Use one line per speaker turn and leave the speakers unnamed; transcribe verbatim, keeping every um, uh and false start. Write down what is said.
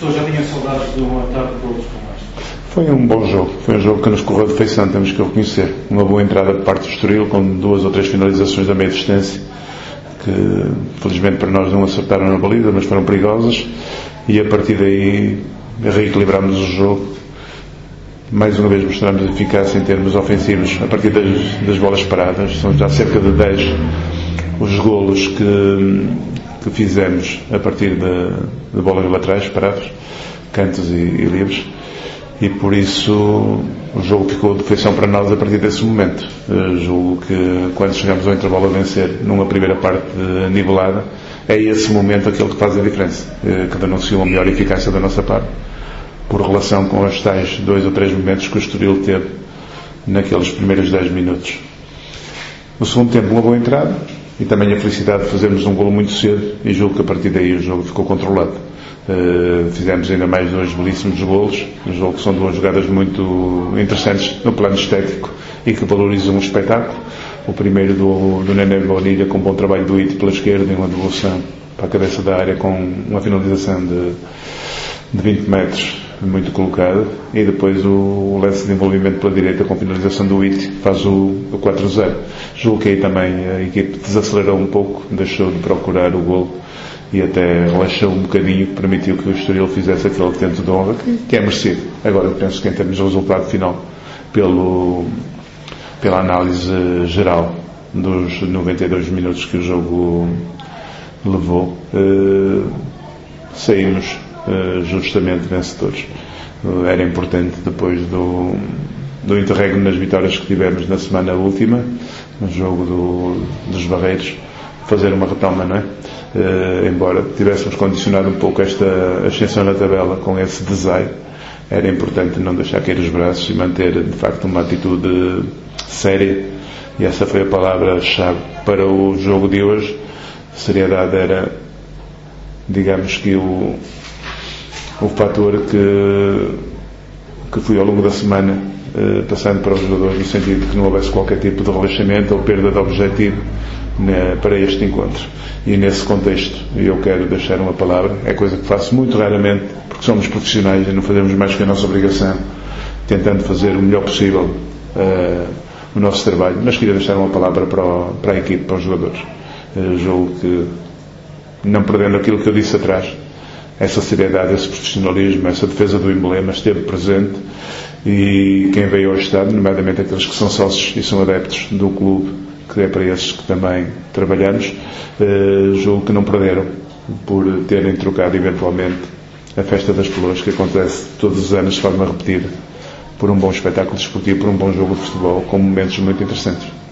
Professor, já tinha saudades de uma tarde de golos como esta?
Foi um bom jogo, foi um jogo que nos correu de feição, temos que o reconhecer. Uma boa entrada por parte do Estoril, com duas ou três finalizações da meia distância, que felizmente para nós não acertaram na baliza, mas foram perigosas, e a partir daí reequilibrámos o jogo. Mais uma vez mostramos eficácia em termos ofensivos a partir das, das bolas paradas. São já cerca de dez os golos que, que fizemos a partir de, de bolas laterais paradas, cantos e, e livres, e por isso o jogo ficou de feição para nós a partir desse momento. Eu julgo que quando chegamos ao intervalo a vencer numa primeira parte nivelada, é esse momento aquele que faz a diferença, que denuncia uma melhor eficácia da nossa parte, por relação com os tais dois ou três momentos que o Estoril teve naqueles primeiros dez minutos. No segundo tempo, uma boa entrada e também a felicidade de fazermos um golo muito cedo, e julgo que a partir daí o jogo ficou controlado. Uh, fizemos ainda mais dois belíssimos golos, um jogo que são duas jogadas muito interessantes no plano estético e que valorizam o espetáculo. O primeiro do, do Nené Bonilha, com um bom trabalho do Ito pela esquerda, em uma devolução para a cabeça da área com uma finalização de, de vinte metros muito colocado, e depois o, o lance de envolvimento pela direita com finalização do Ito, que faz o, o quatro a zero. Julgo que aí também a equipe desacelerou um pouco, deixou de procurar o golo e até relaxou um bocadinho, que permitiu que o Estoril fizesse aquele tento de honra que, que é merecido. Agora penso que em termos de resultado final, pelo, pela análise geral dos noventa e dois minutos que o jogo levou, eh, saímos eh, justamente vencedores. Eh, era importante, depois do, do interregno nas vitórias que tivemos na semana última, no jogo do, dos Barreiros, fazer uma retoma, não é? Uh, embora tivéssemos condicionado um pouco esta ascensão na tabela com esse desaire, era importante não deixar cair os braços e manter de facto uma atitude séria, e essa foi a palavra-chave para o jogo de hoje. Seriedade era, digamos que o, o fator que, que fui ao longo da semana uh, passando para os jogadores, no sentido de que não houvesse qualquer tipo de relaxamento ou perda de objetivo né, para este encontro. E nesse contexto eu quero deixar uma palavra, é coisa que faço muito raramente, porque somos profissionais e não fazemos mais que a nossa obrigação, tentando fazer o melhor possível uh, o nosso trabalho, mas queria deixar uma palavra para, o, para a equipe, para os jogadores. Uh, julgo que, não perdendo aquilo que eu disse atrás, essa seriedade, esse profissionalismo, essa defesa do emblema esteve presente, e quem veio ao estádio, nomeadamente aqueles que são sócios e são adeptos do clube, que é para esses que também trabalhamos, uh, julgo que não perderam por terem trocado eventualmente a Festa das Flores, que acontece todos os anos de forma repetida, por um bom espetáculo desportivo, por um bom jogo de futebol, com momentos muito interessantes.